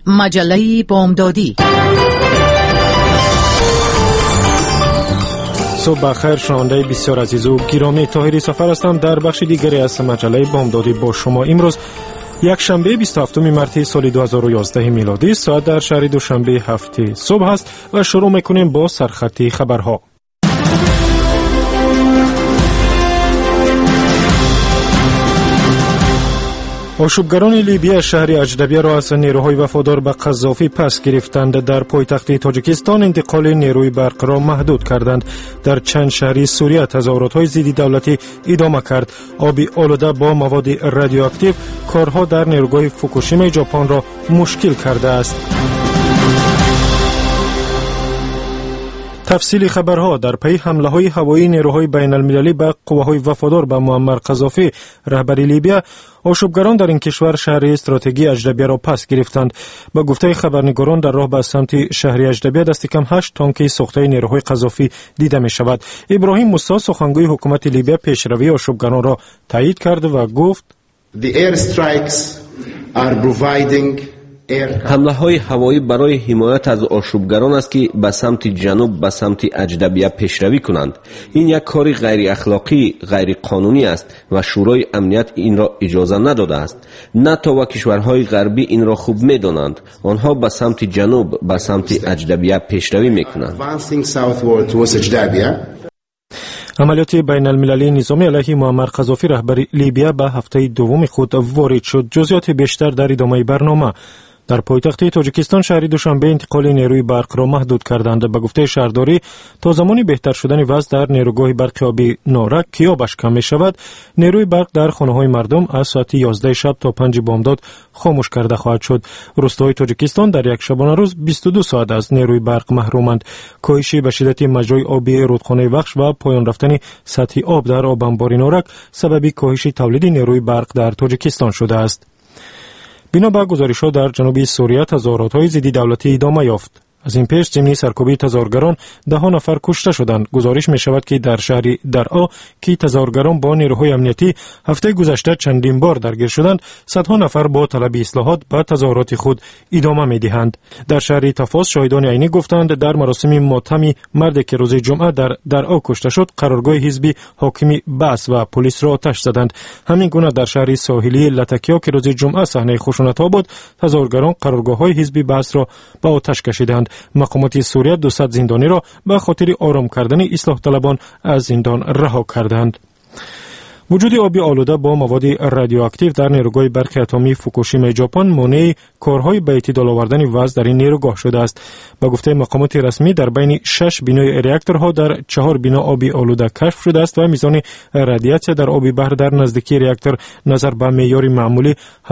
مجله بامدادی. صبح بخیر شنونده بسیار عزیز و گرامی، طاهری سفر هستم در بخش دیگری از مجله بامدادی با شما. امروز یک شنبه 27 مارس سال 2011 میلادی، ساعت در شهر دوشنبه 7 صبح است و شروع میکنیم با سرخط خبرها. آشوبگران لیبی شهر اجدبیه را از نیروهای وفادار به قذافی پس گرفتند. در پایتخت تاجیکستان انتقال نیروی برق را محدود کردند. در چند شهری سوریه تظاهرات‌های ضد دولتی ادامه کرد. آبی آلوده با مواد رادیواکتیو کارها در نیروگاه فوکوشیما ژاپن را مشکل کرده است. تفصیل خبرها. در پی حمله‌های هوایی نیروهای بین المللی به قواهای وفادار به معمر قذافی رهبر لیبی، آشوبگران در این کشور شهر استراتژی اجدبیه را پس گرفتند. با گفته خبرنگاران در راه به سمت شهر اجدبیه دست کم 8 تانک ساخته نیروهای قذافی دیده می شود. ابراهیم موسی سخنگوی حکومت لیبی پیشروی آشوبگران را تایید کرد و گفت The airstrikes are providing حمله های هوایی برای حمایت از آشوبگران است که به سمت جنوب به سمت اجدبیه پیشروی کنند. این یک کار غیر اخلاقی، غیر قانونی است و شورای امنیت این را اجازه نداده است. ناتو و کشورهای غربی این را خوب می‌دانند. آنها به سمت جنوب به سمت اجدبیه پیشروی می‌کنند. عملیات بین المللی نظامی علیه معمر قذافی رهبر لیبی به هفته دوم خود وارد شد. جزئیات بیشتر در ادامه برنامه. در پایتخت تاجیکستان شهر دوشنبه انتقال نیروی برق را محدود کردند. به گفته شهرداری تا زمانی بهتر شدن وضع در نیروگاه برق آبی نارک که آبش کم می شود، نیروی برق در خانه‌های مردم از ساعت 11 شب تا 5 بامداد خاموش کرده خواهد شد. روستاهای تاجیکستان در یک شبانه روز 22 ساعت از نیروی برق محرومند. کاهش به شدت مجرای آبی رودخانه وخش و پایان رفتن سطح آب در آب انبار نارک سبب کاهش تولید نیروی برق در تاجیکستان شده است. بنا به گزارش‌ها در جنوب سوریه تظاهرات‌های ضد دولتی ادامه یافت. از این پیش ضمن سرکوبی تظاهرگران 10 نفر کشته شدند. گزارش می‌شود که در شهر درعا که تظاهرگران با نیروهای امنیتی هفته گذشته چندین بار درگیر شدند، صدها نفر با طلب اصلاحات به تظاهرات خود ادامه می‌دهند. در شهر تفاس شاهدان عینی گفتند در مراسم ماتم مردی که روز جمعه در درعا کشته شد، قرارگاه حزبی حاکمی بس و پلیس را آتش زدند. همین گونه در شهر ساحلی لتکیا که روز جمعه صحنه خشونت‌ها بود، تظاهرگران قرارگاه‌های حزبی بس را به آتش کشیدند. مقامات سوریه 200 زندانی را به خاطر آرام کردن اصلاح طلبان از زندان رها کردند. وجود آبی آلوده با مواد رادیواکتیو در نیروگاه برق اتمی فوکوشیما ژاپن مانع کارهای به اعتدال آوردن وضع در این نیروگاه شده است. با گفته مقامات رسمی در بین 6 بینای راکتورها در 4 بینا آبی آلوده کشف شده است و میزان رادیاسیون در آب بحر در نزدیکی راکتور نظر به معیار معمولی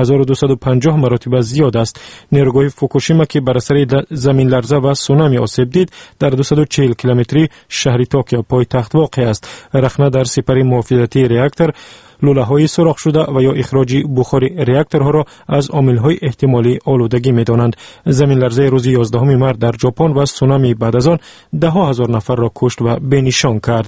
1250 مراتب زیاد است. نیروگاه فوکوشیما که بر اثر زمین لرزه و سونامی آسیب دید در 240 کیلومتری شهر توکیو پایتخت واقع است. رخنه در سپر محافظتی راکتور لوله‌های سوراخ شده و یا اخراج بخار راکتورها را از عامل‌های احتمالی آلودگی می‌دانند. زمین لرزه روز 11 مارس در ژاپن و سونامی بعد از آن 10,000 نفر را کشت و بنشان کرد.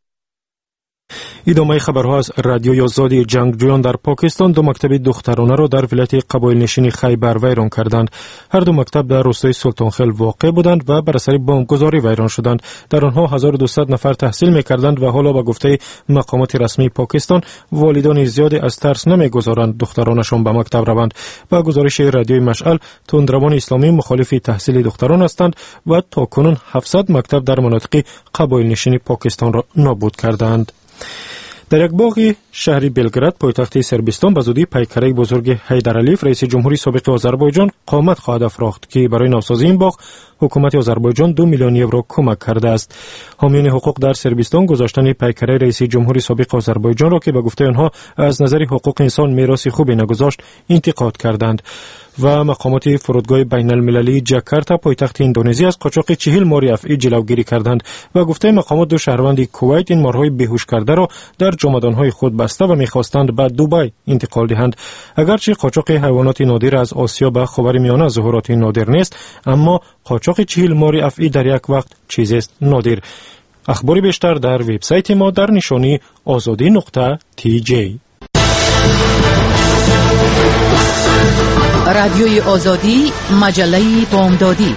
ادامه خبرها از رادیوی آزادی. جنگجویان در پاکستان 2 مکتب دخترانه را در ولایت قبایل نشین خیبر ویران کردند. هر 2 مکتب در روستای سلطانخیل واقع بودند و بر اثر بمبگذاری ویران شدند. در آنها 1200 نفر تحصیل می‌کردند و حالا به گفته مقامات رسمی پاکستان والدان زیادی از ترس نمی‌گذارند دخترانشان به مکتب روند. با گزارش رادیوی مشعل، تندروان اسلامی مخالف تحصیل دختران هستند و تاکنون 700 مکتب در مناطق قبایل نشین پاکستان را نابود کردند. در یک باغ شهری بلگراد پایتخت سربستان به زودی پیکره بزرگ حیدر علیف رئیس جمهوری سابق آذربایجان قامت خواهد افراخت که برای نوسازی این باغ حکومت آذربایجان 2 میلیون یورو کمک کرده است. حامیان حقوق در سربستان گذاشتن پیکره رئیس جمهوری سابق آذربایجان را که به گفته آنها از نظر حقوق انسان میراث خوبی نگذاشت انتقاد کردند. و مقامات فرودگاه بین المللی جاکارتا پایتخت اندونزی از قاچاق 40 مار افعی جلوگیری کردند و گفته مقامات 2 شهروند کویت این مارهای بیهوش کرده را در جمادانهای خود بسته و می‌خواستند به دبی انتقال دهند. اگرچه قاچاق حیوانات نادر از آسیا به خاورمیانه ظهورات نادر نیست، اما قاچاق 40 مار افعی در یک وقت چیزی است نادر. اخبار بیشتر در وبسایت ما در نشانی azadi.tj. رادیوی آزادی، مجله بامدادی.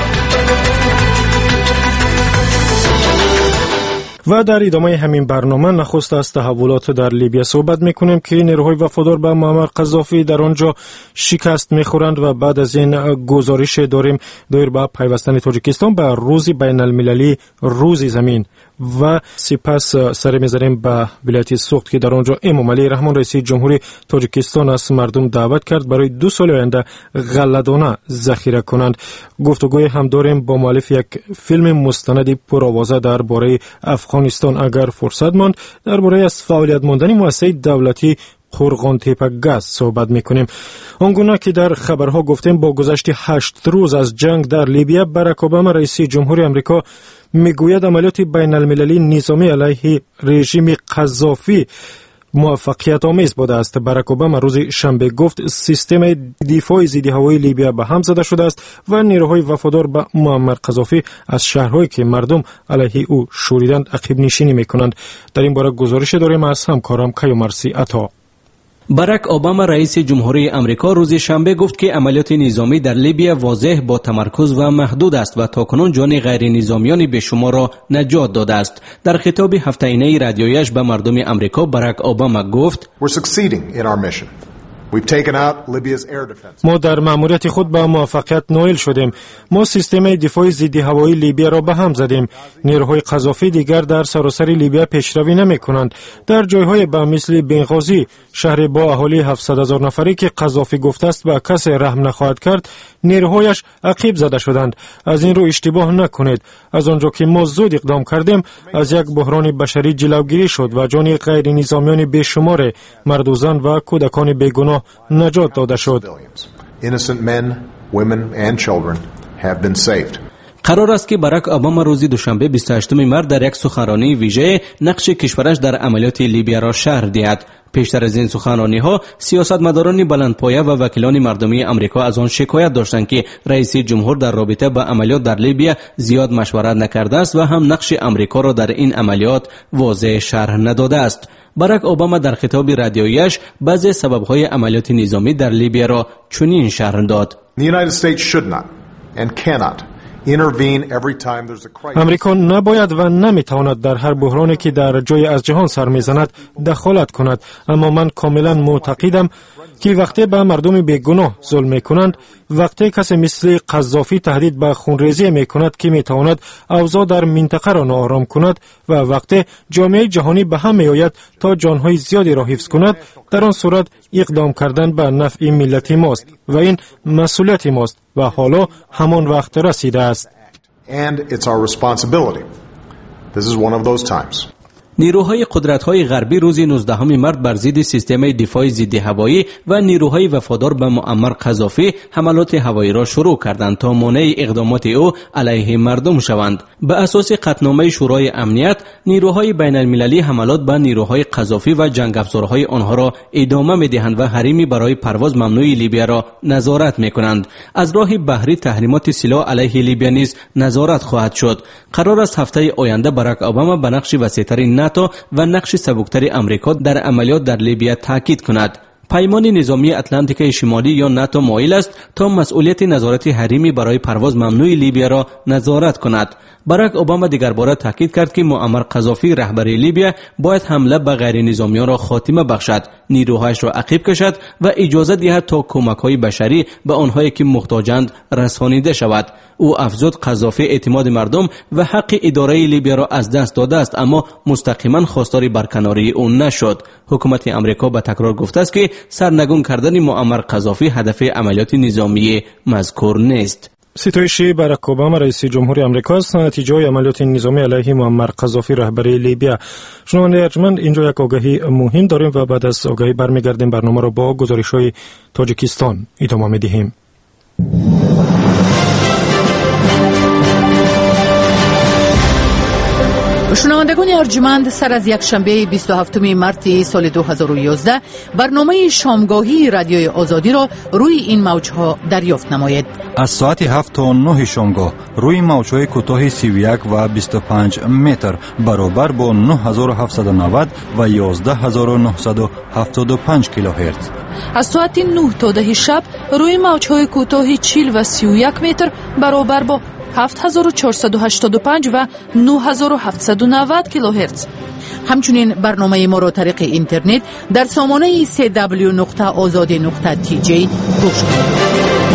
و در ادامه همین برنامه نخست از تحولات در لیبیا صحبت میکنیم که نیروهای وفادار به معمر قذافی در آنجا شکست میخورند و بعد از این گزارش داریم دایر به پیوستن تاجیکستان به روز بین المللی روز زمین و سپس سر میذاریم به ولایت سوخت که در آنجا امام علی رحمان رئیس جمهوری تاجیکستان از مردم دعوت کرد برای 2 سال آینده غله‌دانه ذخیره کنند. گفتگوی هم داریم با مؤلف یک فیلم مستند پرآوازه درباره افغانستان اگر فرصت ماند، درباره از فعالیت ماندن مؤسسه دولتی قرغان تپه‌گاز صحبت میکنیم. آنگونه که در خبرها گفتیم با گذشت 8 روز از جنگ در لیبیا، باراک اوباما رئیس جمهوری آمریکا میگوید عملیات بین المللی نظامی علیه رژیم قذافی موفقیت آمیز بوده است. باراک اوباما روز شنبه گفت سیستم دفاع ضد هوایی لیبیا به هم زده شده است و نیروهای وفادار به معمر قذافی از شهرهایی که مردم علیه او شوریدند عقب نشینی میکنند. در این باره گزارش داریم از همکارم کیومرثی عطا. باراک اوباما رئیس جمهوری آمریکا روز شنبه گفت که عملیات نظامی در لیبیا واضح با تمرکز و محدود است و تاکنون جان غیر نظامیان بیشمار را نجات داده است. در خطاب هفته‌ای رادیویش به مردم آمریکا باراک اوباما گفت ما در مأموریت خود به موفقیت نائل شدیم. ما سیستم دفاع ضد هوایی لیبیا را به هم زدیم. نیروهای قذافی دیگر در سراسر لیبیا پیشروی نمی‌کنند. در جایهای به مثل بنغازی، شهر با اهالی 700,000 نفری که قذافی گفته است به کسی رحم نخواهد کرد، نیروهایش عقب زده شدند. از این رو اشتباه نکنید. از آنجا که ما زود اقدام کردیم، از یک بحران بشری جلوگیری شد و جان غیر نظامیان بیشمار مرد و زن و کودکان بیگناه نجات داده شد. قرار است که باراک اوباما روز دوشنبه 28 مارس در یک سخنرانی ویژه نقش کشورش در عملیات لیبیا را شرح دهد. پیشتر از این سخنرانی ها سیاستمداران بلندپایه و وکیلان مردمی آمریکا از آن شکایت داشتند که رئیس جمهور در رابطه با عملیات در لیبیا زیاد مشورت نکرده است و هم نقش آمریکا را در این عملیات واضح شرح نداده است. باراک اوباما در خطاب رادیویش بعضی سبب‌های عملیات نظامی در لیبیا را چنین شرح داد: امریکا نباید و نمیتواند در هر بحرانی که در جای از جهان سر میزند دخالت کند، اما من کاملا معتقدم که وقتی به مردم بیگناه ظلم میکنند، وقتی کسی مثل قذافی تهدید به خونریزی میکند که میتواند اوضاع در منطقه را ناآرام کند و وقتی جامعه جهانی به هم میآید تا جانهای زیادی را حفظ کند، در آن صورت اقدام کردن به نفع ملت ماست و این مسئولیت ماست و حالا همان وقت رسیده است. نیروهای قدرت‌های غربی روز 19 مارس بر ضد سیستم دفاع ضد هوایی و نیروهای وفادار به معمر قذافی حملات هوایی را شروع کردند تا مانع اقدامات او علیه مردم شوند. به اساس قطعنامه شورای امنیت، نیروهای بین المللی حملات به نیروهای قذافی و جنگ افزارهای آنها را ادامه می‌دهند و حریمی برای پرواز ممنوع لیبیا را نظارت می‌کنند. از راه بحری تحریمات سلاح علیه لیبیا نیز نظارت خواهد شد. قرار است هفته آینده باراک اوباما به نقش وسیع‌تر ناتو و نقش سبکتر امریکا در عملیات در لیبیا تاکید کند. پیمان نظامی اتلانتیک شمالی یا ناتو مایل است تا مسئولیت نظارت حریمی برای پرواز ممنوع لیبیا را نظارت کند. باراک اوباما دیگر بار تاکید کرد که معمر قذافی رهبر لیبیا باید حمله به غیر نظامیان را خاتمه بخشد، نیروهایش را عقب کشد و اجازه دهد تا کمک‌های بشری به آنهایی که محتاجند رسانیده شود. او افزود قذافی اعتماد مردم و حق اداره لیبیا را از دست داده است، اما مستقیما خواستار برکناری او نشد. حکومت آمریکا به تکرار گفته است که سرنگون کردن معمر قذافی هدف عملیات نظامی مذکور نیست. ستایش باراک اوباما رئیس جمهوری آمریکا است نتیجه عملیات نظامی علیه معمر قذافی رهبر لیبیا. شنونده ارجمند، اینجا یک آگهی مهم داریم و بعد از آگهی برمیگردیم برنامه را با گزارش‌های تاجیکستان ادامه می‌دهیم. شنوندگان ارجمند، سر از یک شنبه 27 مارس سال 2011 برنامه شامگاهی رادیوی آزادی را روی این موجها دریافت نمایید. از ساعت 7 تا 9 شامگاه روی موجهای کوتاه 31 و 25 متر برابر با 9790 و 11975 کیلوهرتز. از ساعت 9 تا 10 شب روی موجهای کوتاه 40 و 31 متر برابر با 7485 و 9790 کیلوهرتز. همچنین برنامه ما را طریق اینترنت در سامانه www.azadi.tj گوش کنید.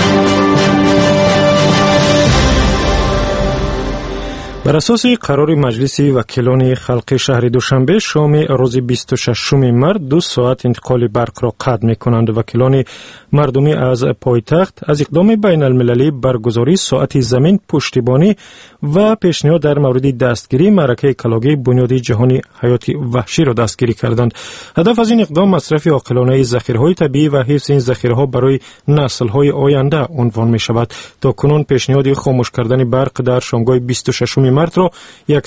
بر اساس قرار مجلس وکیلان خلق شهر دوشنبه شام روز 26 مارس 2 ساعت انتقال برق را قطع می‌کنند. وکیلان مردمی از پایتخت از اقدام بین المللی برگزاری ساعت زمین پشتیبانی و پیشنهاد در مورد دستگیری معرکه کلاغی بنیاد جهانی حیات وحشی را دستگیری کردند. هدف از این اقدام مصرف عاقلانه ذخیره‌های طبیعی و حفظ این ذخیره‌ها برای نسل‌های آینده عنوان می‌شود. تاکنون پیشنهاد خاموش کردن برق در شامگاه 26 مارس را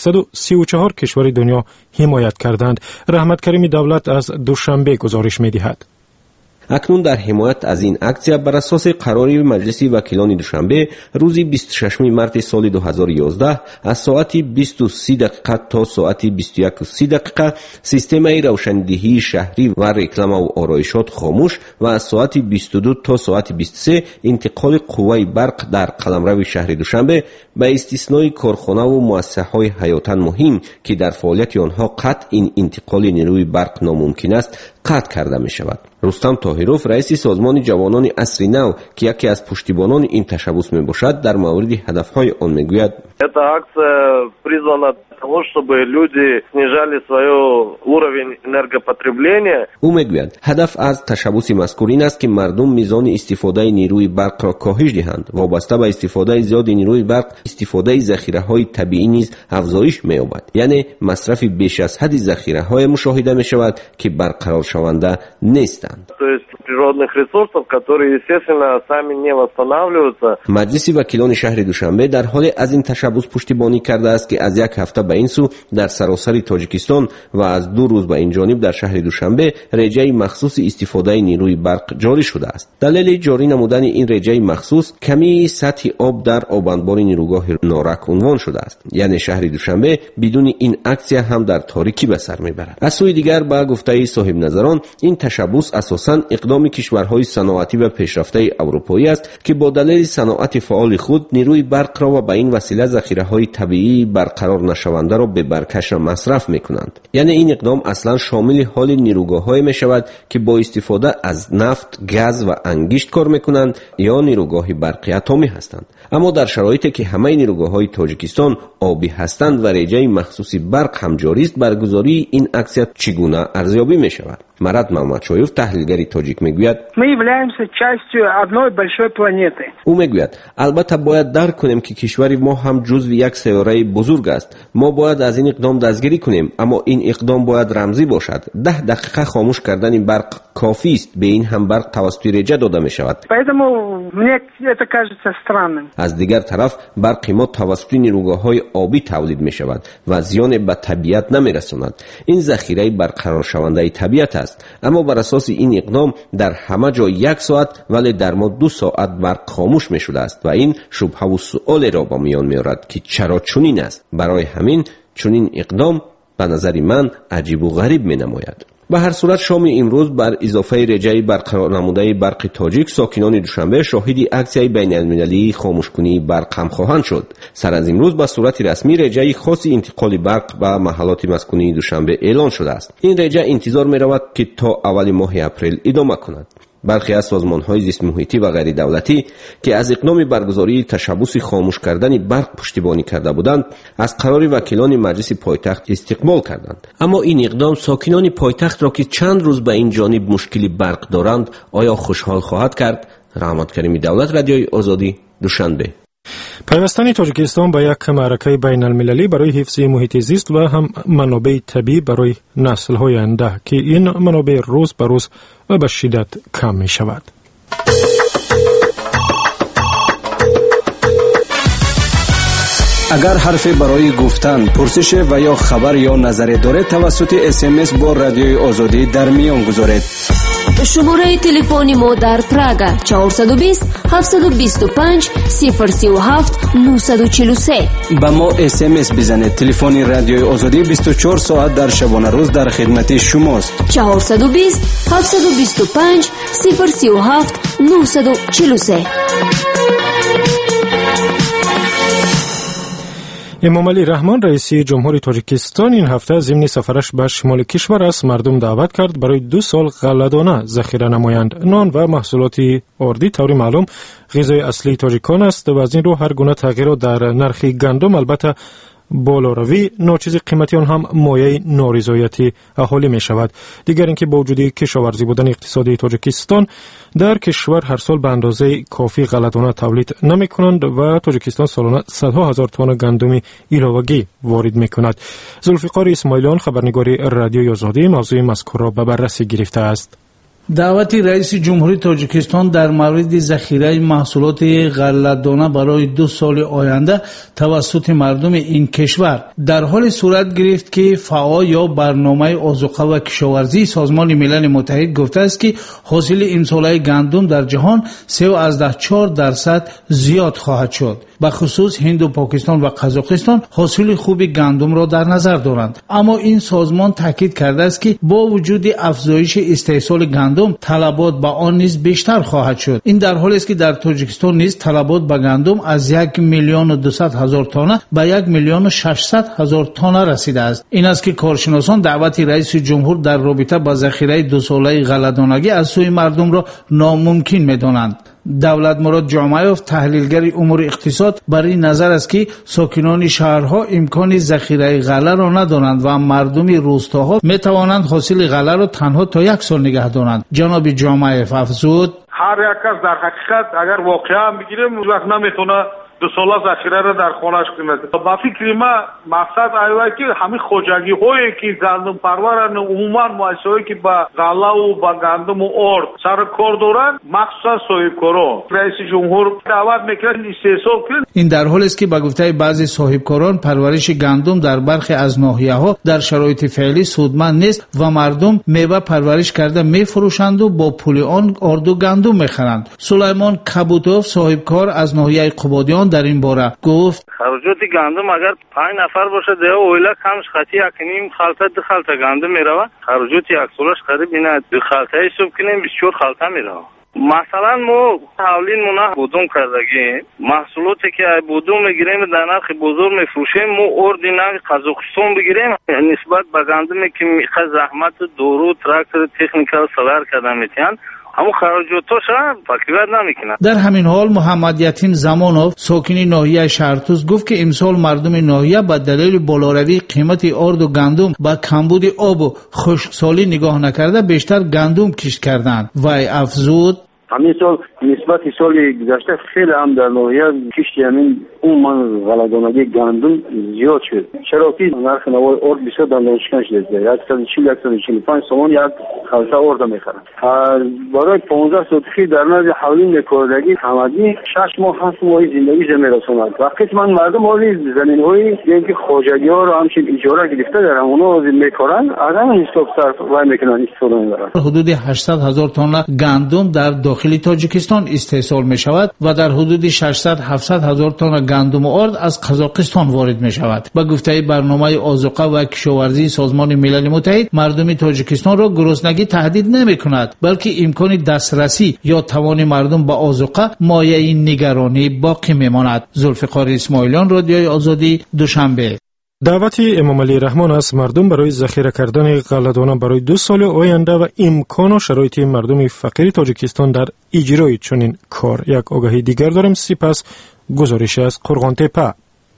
134 کشور دنیا حمایت کردند. رحمت کریم دولت از دوشنبه گزارش می‌دهد. اکنون در حمایت از این اکسیه بر اساس قراری مجلس وکیلان دوشنبه روز 26 مارس سال 2011 از ساعت 20:30 تا ساعت 21:30 سیستم روشندهی شهری و رکلام و آرایشات خاموش و از ساعت 22 تا ساعت 23 انتقال قوه برق در قلمرو شهر دوشنبه به استثنای کارخانه و مؤسسه‌های حیاتاً مهم که در فعالیت آنها قطع این انتقال نیروی برق ناممکن است قطع کرده می شود. رستم طاهروف رئیس سازمان جوانان عصر نو که یکی از پشتیبانان این تشبث می باشد در مورد هدفهای آن می گوید: Эта акция призвана для того, чтобы люди снижали свой уровень энергопотребления. او میگوید هدف از تشبث مذکور این است که مردم میزان استفاده نیروی برق را کاهش دهند. وابسته به استفاده زیاد نیروی برق، استفاده ذخیره‌های طبیعی نیز افزایش می‌یابد. یعنی مصرف بیش از حد ذخیره‌های مشاهده می‌شود که برقرار شونده نیستند. То есть природных ресурсов, которые, естественно, сами не восстанавливаются. مجلس وکیلان شهر دوشنبه در حال از این تشبث پشتیبانی کرده است که از یک هفته به این سو در سراسر تاجیکستان و از 2 روز به این جانب در شهر دوشنبه رجای مخصوص استفاده نیروی برق جاری شده است. دلیل جاری نمودن این رجای مخصوص کمی سطح آب در آبانبار نیروگاه نارک عنوان شده است. یعنی شهر دوشنبه بدون این اکسیه هم در تاریکی به سر میبرد. از سوی دیگر با گفته صاحب نظران این تشبث اساساً اقدام کشورهای صنعتی و پیشرفته اروپایی است که با دلیل صنعت فعال خود نیروی برق را و به این وسیله ذخیره‌های طبیعی برقرار نشونده را به برکش مصرف می‌کنند. یعنی این اقدام اصلا شامل حال نیروگاه‌های می‌شود که با استفاده از نفت، گاز و انگشت کار می‌کنند یا نیروگاه برقی اتمی هستند. اما در شرایطی که همه نیروگاه‌های تاجیکستان آبی هستند و رجای مخصوص برق هم جاری است، برگزاری این اکسیه چگونه ارزیابی می‌شود؟ مراد محمدشایف تحلیلگر تاجیک میگوید: ما являемся частью одной большой планеты. او میگوید البته باید درک کنیم که کشور ما هم جزو یک سیاره بزرگ است. ما باید از این اقدام دستگیری کنیم، اما این اقدام باید رمزی باشد. 10 دقیقه خاموش کردن برق کافی است. به این هم برق توسط رجا داده می شود. Поэтому мне это кажется странным. از دیگر طرف برق ما توسط نیروگاه‌های آبی تولید می شود و زیان به طبیعت نمی رساند. این ذخیره برقرار شونده طبیعت است. اما بر اساس این اقدام در همه جا 1 ساعت ولی در ما 2 ساعت برق خاموش می شده است و این شبهه و سؤال را با میان می آورد که چرا چنین است. برای همین چنین اقدام به نظر من عجیب و غریب می نماید. به هر صورت شام امروز بر اضافه رجای برقرار نموده برق تاجیک ساکنان دوشنبه شاهد اکسیه بین المللی خاموش کنی برق هم خواهند شد. سر از امروز به صورت رسمی رجای خاص انتقال برق به محلات مسکونی دوشنبه اعلان شده است. این رجا انتظار می رود که تا اول ماه اپریل ادامه کند. برخی از سازمان‌های زیست محیطی و غیر دولتی که از اقدام برگزاری تشبث خاموش کردن برق پشتیبانی کرده بودند از قرار وکیلان مجلس پایتخت استقبال کردند. اما این اقدام ساکنان پایتخت را که چند روز به این جانب مشکلی برق دارند آیا خوشحال خواهد کرد؟ رحمت کریم دولت، رادیوی آزادی، دوشنبه. پیوستن تاجیکستان به یک معرکه بین المللی برای حفظ محیط زیست و هم منابع طبیعی برای نسل‌های آینده که این منابع روز به روز و به شدت کم می شود. اگر حرفی برای گفتن، پرسش و یا خبر یا نظری دارید توسط SMS با رادیوی آزادی در میان گذارید. شماره تلفن ما در پراگ 420 725 037 943. با ما SMS بزنید. تلفن رادیوی آزادی 24 ساعت در شبانه روز در خدمت شماست. 420 725 037 943. امامعلی رحمان رئیس جمهوری تاجیکستان این هفته ضمن سفرش به شمال کشور از مردم دعوت کرد برای 2 سال غله‌دانه ذخیره نمایند. نان و محصولات آردی طور معلوم غذای اصلی تاجیکان است و از این رو هر گونه تغییر در نرخ گندم البته بالاروی ناچیز قیمتی آن هم مایه نارضایتی اهالی می شود. دیگر اینکه با وجود کشاورزی بودن اقتصادی تاجیکستان در کشور هر سال به اندازه کافی غله‌دانه تولید نمی کنند و تاجیکستان سالانه صدها هزار تن گندم علاوگی وارد می کند. ذوالفقار اسماعیلیان خبرنگار رادیوی آزادی موضوع مذکور را به بررسی گرفته است. دعوت رئیس جمهوری تاجیکستان در مورد ذخیره محصولات غله‌دانه برای 2 سال آینده توسط مردم این کشور در حال صورت گرفت که فعال یا برنامه آذوقه و کشاورزی سازمان ملل متحد گفته است که حاصل این ساله گندم در جهان 3.4% زیاد خواهد شد. به خصوص هند و پاکستان و قزاقستان حاصل خوب گندم را در نظر دارند، اما این سازمان تاکید کرده است که با وجود افزایش استحصال گندم طلبات به آن نیز بیشتر خواهد شد. این در حالی است که در تاجیکستان نیز طلبات به گندم از 1,200,000 تانه به 1,600,000 تانه رسیده است. این است که کارشناسان دعوت رئیس جمهور در رابطه با ذخیره 2 ساله غله‌دانگی از سوی مردم را ناممکن می‌دانند. دولت مراد جامعیوف تحلیلگر امور اقتصاد بر این نظر است که ساکنان شهرها امکان ذخیره غله را ندارند و مردم روستاها می توانند حاصل غله را تنها تا 1 سال نگه دارند. جناب جامعیوف افزود هر یک کس در حقیقت اگر واقعا بگیریم وقت نمیتونه 2 ساله ذخیره را در خانه‌اش کنه. با فکر ما مقصد ایه که همین خوجگی هایی که گندم پرورن عموما مؤسسه‌ای که با غله و با گندم و آرد سر کار دارن مخصوصا صاحبکاران رئیس جمهور دعوت میکنه استحصال کنند. این در حالی است که با گفته بعضی صاحبکاران پرورش گندم در برخی از ناحیه‌ها در شرایط فعلی سودمند نیست و مردم میوه پرورش کرده میفروشند و با پول آن آرد و گندم میخرند. سلیمان کبوتوف صاحبکار از ناحیه قبادیان در این باره گفت خرجات گندم اگر 5 نفر باشه ده اویلا کمش خطی یکنیم خالته 2 خالته گندم میروه. خرجات یک سالش قریب اینه 2 خالته حساب کنیم 24 خالته میروه. مثلا ما حولین مونه بودم کردگی محصولاتی که بودم میگیریم در نرخ بزرگ میفروشیم ما اوردینال قزاقستان بگیریم نسبت به گندمی که میخواد زحمت دورو تراکتور تکنیکال سوار کردن میتین همون خراجاتش فکر نمیکنه. در همین حال محمد یتیم زمانوف ساکن ناحیه شهرتوز گفت که امسال مردم ناحیه به دلیل بالاروی قیمت آرد و گندم با کمبود آب و خشکسالی نگاه نکرده بیشتر گندم کشت کردند. وی افزود همین سال نسبت سال گذشته خیلی هم در ناحیه کشت همین اون من غله‌دانگی گندم زیاد شد. چرا که نرخ نوای آرد بسیار در نوشکن شده. 140-145 سومن یک خالته آرد میخرن. برای 15 سوتخی در نزد حولین کردگی همگی 6 ماه 7 ماه زندگی میرسوند. وقتی من مردم حالی زمین‌های که خواجگی ها رو همچین اجاره گرفته دارن اونا میکارن اگر حساب صرف وای میکنن استفاده میبرن. حدود 800,000 تن گندم در داخل تاجیکستان استحصال می شود و در حدود 600-700,000 تن گندم و آرد از قزاقستان وارد می شود. با گفته برنامه آذوقه و کشاورزی سازمان ملل متحد مردم تاجیکستان را گرسنگی تهدید نمی کند بلکه امکان دسترسی یا توان مردم به آذوقه مایه نگرانی باقی می ماند. ذوالفقار اسماعیلیان رادیوی آزادی دوشنبه. دعوت امامعلی رحمان از مردم برای ذخیره کردن غله‌دانه برای 2 سال آینده و امکان و شرایط مردم فقیر تاجیکستان در اجرای چنین کار. یک آگاهی دیگر داریم سپس گزارش از قرغانتپه.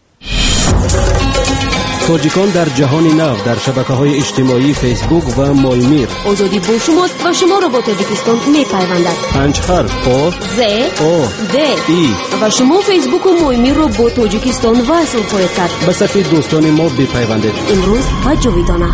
تاجیکان در جهان نو در شبکه‌های اجتماعی فیسبوک و مایمیر آزادی با شماست و شما را با تاجیکستان می‌پیوندد. 5 حرف آ ز او د ای و شما فیسبوک و مایمیر را با تاجیکستان وصل خواهید کرد. به صفحه دوستان ما بپیوندید امروز و جاویدانه.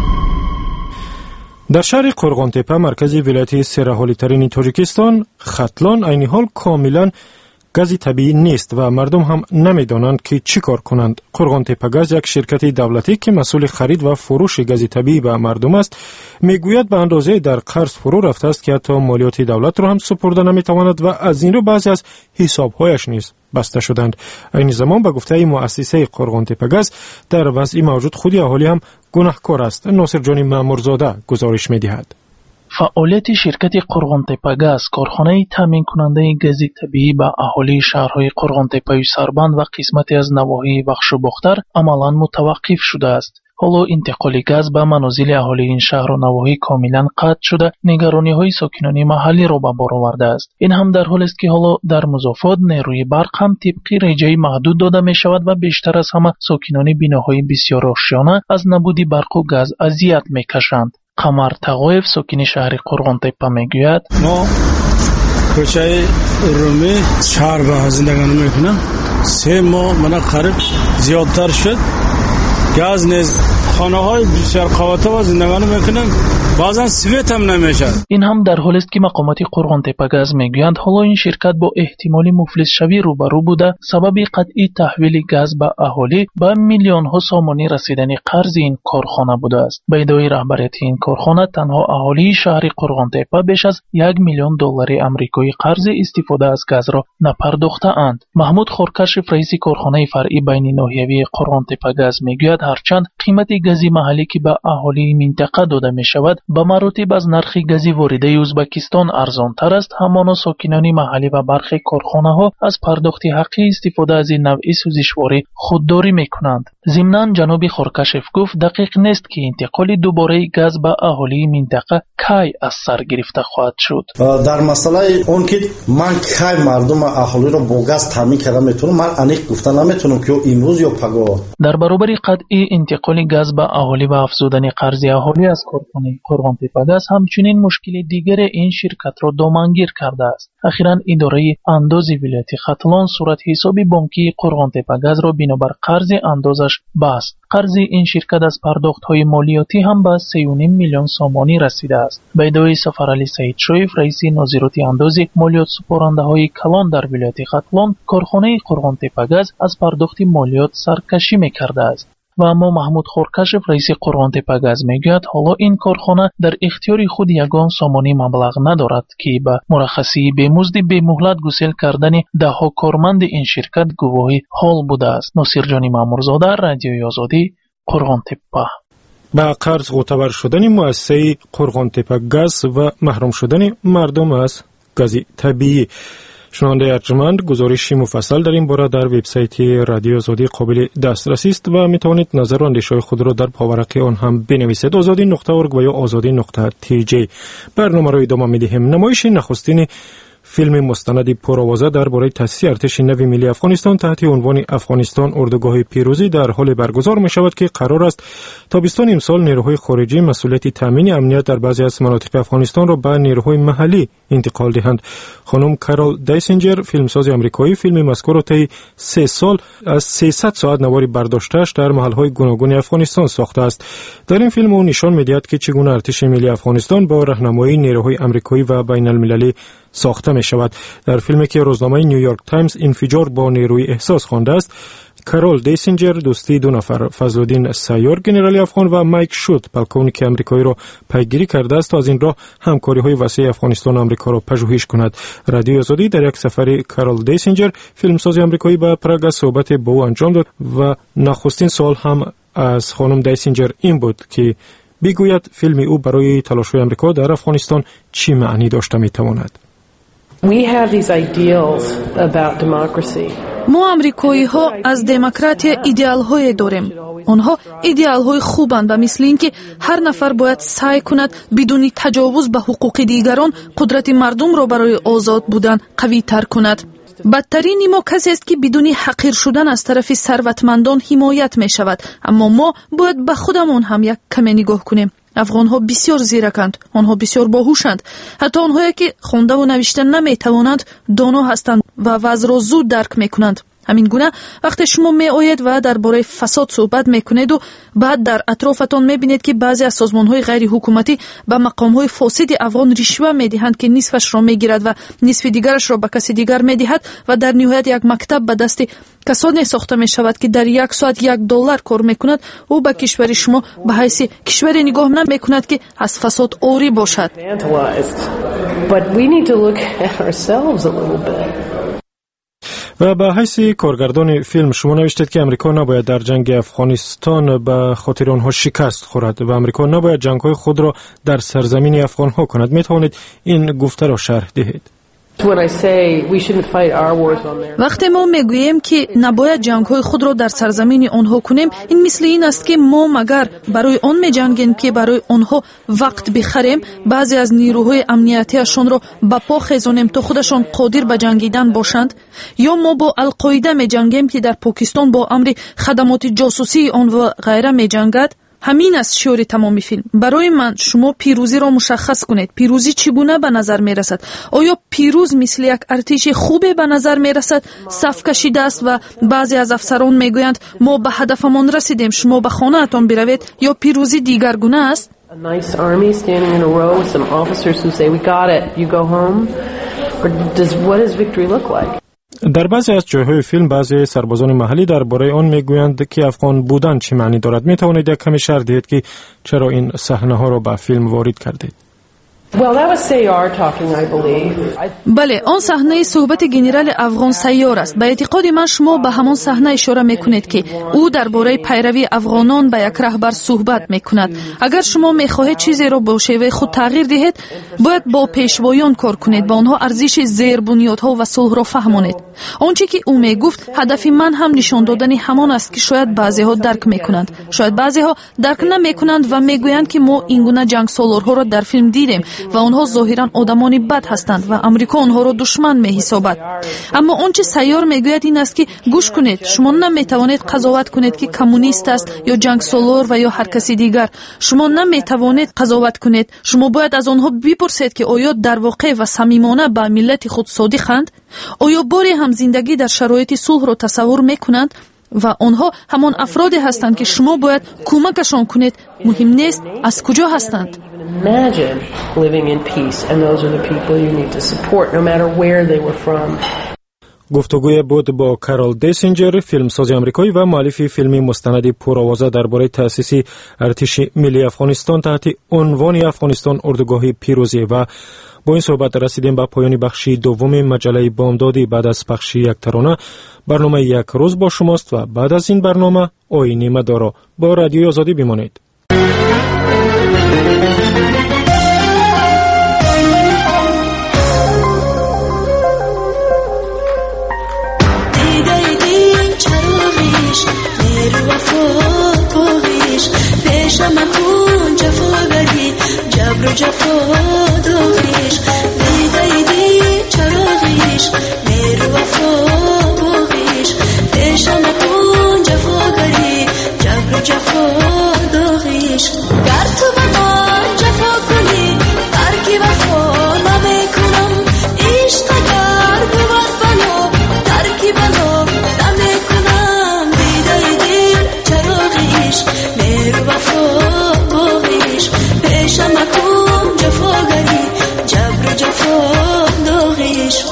در شهر قرغانتپه مرکز ولایت سرحالی ترین تاجیکستان ختلان عین حال کاملا гази табиӣ нест ва мардум ҳам намедонанд ки чӣ кор кунанд. Қурғонтепагаз, як ширкати давлатӣ ки масъули харид ва фурӯши гази табиӣ ба мардум аст, мегӯяд ба андозае дар қарз фурӯ рафтааст ки ҳатто молиёти давлатро ҳам супурда наметавонад ва аз ин рӯ баъзе аз ҳисобҳояш низ баста шуданд. айни замон ба гуфтаи муассисаи Қурғонтепагаз дар вазъи мавҷуд худи аҳолӣ ҳам гунаҳкор аст. Носирҷони Маъмурзода гузориш медиҳад. фаъолияти ширкати Қурғонтепагаз, корхонаи таъмин кунандаи гази табиӣ ба аҳолии шаҳрҳои Қурғонтепаю Сарбанд ва қисмате аз навоҳии Бахшубохтар амалан мутаваққиф шудааст. ҳоло интиқоли газ ба манозили аҳолии ин шаҳру навоҳӣ комилан қатъ шуда, нигарониҳои сокинони маҳаллиро ба бор овардааст. ин ҳам дар ҳолест ки ҳоло дар музофот нерӯи барқ ҳам тибқи реҷаи маҳдуд дода мешавад ва бештар аз ҳама сокинони биноҳои бисёр ошёна аз набуди барқу газ азият мекашанд. қамар Тағоев, сокини шаҳри Қурғонтепа, мегӯяд: мо кӯчаи Румӣ шаҳр ба зиндагонӣ мекунам. 3 моҳ мана қариб зиёдтар шуд. газ низ хонаҳои бисёр қаватова зиндагонӣ мекунем, баъзан свет ҳам намешавад. ин ҳам дар ҳолест ки мақомоти Қурғонтепагаз мегӯянд ҳоло ин ширкат бо эҳтимоли муфлисшавӣ рӯбарӯ буда, сабаби қатъи таҳвили газ ба аҳолӣ ба миллионҳо сомонӣ расидани қарзи ин корхона будааст. ба иддаои раҳбарияти ин корхона, танҳо аҳолии шаҳри Қурғонтепа беш аз $1 миллион амрикои қарзи истифода аз газро напардохтаанд. Маҳмуд Хоркашев, раиси корхонаи фаръи байниноҳиявии Қурғонтепагаз, мегӯяд ҳарчанд қимати гази маҳаллӣ ки ба аҳолии минтақа дода мешавад ба маратиб аз нархи гази воридаи Ӯзбекистон арзонтар аст, ҳамоно сокинони маҳаллӣ ва бархе корхонаҳо аз пардохти ҳаққи истифода аз ин навъи сӯзишворӣ худдорӣ мекунанд. зимнан ҷаноби Хоркашев гуфт, дақиқ нест ки интиқоли дубораи газ ба аҳолии минтақа кай аз сар гирифта хоҳад шуд. дар масъалаи он ки ман кай мардума аҳолиро бо газ таъмин карда метавонам, ман аниқ гуфта наметавонам ки имрӯз ё пагоҳ. дар баробари қатъи интиқоли газ ба аҳолӣ ва афзудани қарзи аҳолӣ аз корхонаи Қурғонтепагаз, ҳамчунин мушкили дигаре ин ширкатро домангир кардааст. ахиран идораи андози вилояти Хатлон суратҳисоби бонкии Қурғонтепагазро бинобар қарзи андозаш баст. қарзи ин ширкат аз пардохтҳои молиётӣ ҳам ба 3.5 миллион сомонӣ расидааст. ба иддаои Сафарали Саидшоев, раиси нозироти андози молиётсупорандаҳои калон дар вилояти Хатлон, корхонаи Қурғонтепагаз аз пардохти молиёт саркашӣ мекардааст. ва аммо Маҳмуд Хоркашев, раиси Қурғонтепагаз, мегӯяд ҳоло ин корхона дар ихтиёри худ ягон сомонӣ маблағ надорад ки ба мураххасии бемузди бемуҳлат гусел кардани даҳҳо корманди ин ширкат гувоҳи ҳол будааст. Носирҷони Маъмурзода, Радиои Озодӣ, Қурғонтепа. ба қарз ғутабар шудани муассисаи Қурғонтепагаз ва маҳрум шудани мардум аз гази табиӣ. шунавандаи арҷуманд, гузориши муфассал дар ин бора дар вебсайти Радиои Озодӣ қобили дастрасӣ аст ва метавонед назару андешаҳои худро дар поварақи он ҳам бинависед. озодӣ.орг ва ё озодӣ.tj. барномаро идома медиҳем. намоиши нахустини филми мустанади пуровоза дар бораи таъсиси артиши нави миллии Афғонистон таҳти унвони Афғонистон урдугоҳи пирӯзӣ дар ҳоле баргузор мешавад ки қарор аст тобистони имсол нерӯҳои хориҷӣ масъулияти таъмини амният дар баъзе аз манотиқи Афғонистонро ба нерӯҳои маҳаллӣ интиқол диҳанд. хонум Карол Дейсинҷер, филмсози амрикоӣ, филми мазкурро таи 3 сол аз 300 соат навори бардоштааш дар маҳалҳои гуногуни Афғонистон сохтааст. дар ин филм ӯ нишон медиҳад ки чӣ гуна артиши миллии Афғонистон бо раҳнамоии нерӯҳои амрикоӣ ва байналмилалӣ сохта мешавад. дар филме ки рӯзномаи Нью Йорк Таймс инфиҷор бо нерӯи эҳсос хондааст, Карол Дейсинҷер дӯстии 2 нафар, Фазлуддин Сайёр, генерали афғон ва Майк Шут, полковники амрикоиро пайгирӣ кардааст то аз ин роҳ ҳамкориҳои васеъи Афғонистону Амрикоро пажӯҳиш кунад. Радиои Озодӣ дар як сафари Карол Дейсинҷер, филмсози амрикоӣ, ба Прага суҳбате бо ӯ анҷом дод ва нахустин суол ҳам аз хонум Дейсинҷер ин буд ки бигӯяд филми ӯ барои талошҳои Амрико дар Афғонистон чӣ маънӣ дошта метавонад. мо амрикоиҳо аз демократия идеалҳое дорем. онҳо идеалҳои хубанд ва мисли ин ки ҳар нафар бояд саъй кунад бидуни таҷовуз ба ҳуқуқи дигарон қудрати мардумро барои озод будан қавитар кунад. бадтарини мо касест ки бидуни ҳақир шудан аз тарафи сарватмандон ҳимоят мешавад. аммо мо бояд ба худамон ҳам як каме нигоҳ кунем. афғонҳо бисёр зираканд, онҳо бисёр боҳушанд. ҳатто онҳое ки хондаву навишта наметавонанд, доно ҳастанд ва вазъро зуд дарк мекунанд. ҳамин гуна вақте шумо меоед ва дар бораи фасод суҳбат мекунеду баъд дар атрофатон мебинед ки баъзе аз созмонҳои ғайриҳукуматӣ ба мақомҳои фосиди афғон ришва медиҳанд ки нисфашро мегирад ва нисфи дигарашро ба каси дигар медиҳад ва дар ниҳоят як мактаб ба дасти касоне сохта мешавад ки дар як соат $1 кор мекунад, ӯ ба кишвари шумо ба ҳайси кишваре нигоҳ намекунад ки аз фасод орӣ бошад. و به حیث کارگردان فیلم شما نوشتید که امریکا نباید در جنگ افغانستان به خاطر آنها شکست خورد و امریکا نباید جنگ‌های خود را در سرزمین افغان‌ها کند. می توانید این گفته را شرح دهید؟ وقتی ما میگوییم که نباید جنگ‌های خود را در سرزمین آنها کنیم، این مثل این است که ما مگر برای آن می‌جنگیم که برای آنها وقت بخریم، بعضی از نیروهای امنیتیشان را به پا خیزانیم تا خودشان قادر به جنگیدن باشند، یا ما با القاعده می‌جنگیم که در پاکستان با امر خدمات جاسوسی آن و غیره می‌جنگد. همین است شعور تمام فیلم. برای من شما پیروزی را مشخص کنید. پیروزی چگونه به نظر می رسد؟ آیا پیروز مثل یک ارتش خوبه به نظر می رسد؟ صف کشیده است و بعضی از افسران می گویند ما به هدفمان رسیدیم، شما به خانه اتان بروید، یا پیروزی دیگرگونه است؟ در بعضی از جاهای فیلم بعضی سربازان محلی درباره آن میگویند که افغان بودن چه معنی دارد. می توانید یک کمی شرح دهید که چرا این صحنه ها را به فیلم وارد کردید؟ بله، آن صحنه صحبت گنرال افغان سیار است. به اعتقاد من شما به همان صحنه اشاره میکنید که او درباره پیروی افغانان به یک رهبر صحبت میکند. اگر شما میخواهید چیزی را با شیوه خود تغییر دهید، باید با پیشوایان کار کنید، با آنها ارزش زیربنیادها و صلح را فهمانید. آنچه که او میگفت هدف من هم نشان دادن همان است که شاید بعضیها درک میکنند، شاید بعضیها درک نمیکنند و میگویند که ما این گونه جنگ سالارها را در فیلم دیدیم و آنها ظاهرا آدمانی بد هستند و امریکا آنها را دشمن می‌حسابد. اما آنچه سیار میگوید این است که گوش کنید، شما نمیتوانید قضاوت کنید که کمونیست است یا جنگ سالار و یا هر کسی دیگر. شما نمیتوانید قضاوت کنید. شما باید از آنها بپرسید که آیا در واقع و صمیمانه به ملت خود صادقند؟ آیا باری هم زندگی در شرایط صلح را تصور میکنند؟ و آنها همان افرادی هستند که شما باید کمکشان کنید. مهم نیست از کجا هستند. Imagine living in peace, and those are the people you need to support, no matter where they were from. گفتگوی بود با کارل دیسینجر، فیلمساز آمریکایی و مؤلف فیلم مستند پرآوازه درباره تأسیس ارتش ملی افغانستان تحت عنوان افغانستان اردوگاه پیروزی. و با این صحبت رسیدیم به پایان بخش دوم مجله بامدادی. بعد از پخش یک ترانه برنامه یک روز با شماست و بعد از این برنامه آیین مدارا. با رادیوی آزادی بمانید. جبر و جفا داغیش دیدی چراغیش مهر و وفا باغیش پیشم کن جفاگری جبر و جفا داغیش گر تو به من جفا کنی ترکی وفا نمیکنم عشق اگر بود بلا ترکی بلا نمیکنم دیدی چراغیش مهر و وفا باغیش پیشم کن جفاگری جبر جفا داغیش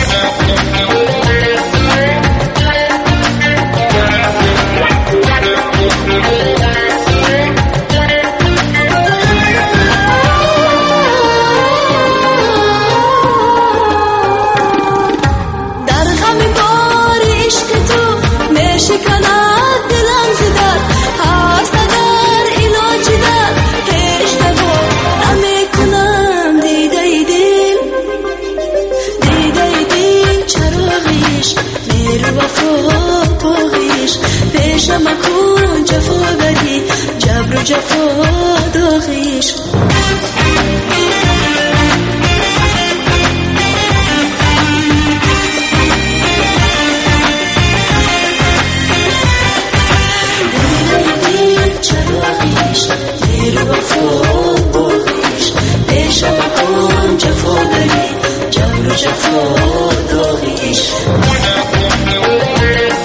در غم بار عشق تو میشکند دلم ز درد هست اگر علاجی در هیچ دوا نمیکنم دیده دل چراغیش مهر وفا باغیش پیشم کن جفاگری جبر و جفا داغیش چراغیش مهر وفا باغیش پیشم کن جفاگری جبر و جفا داغیش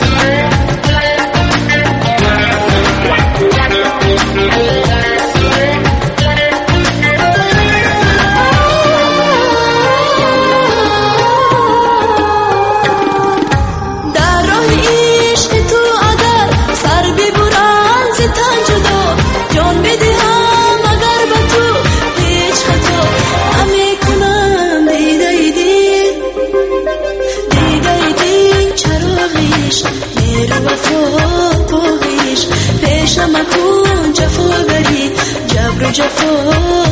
جفا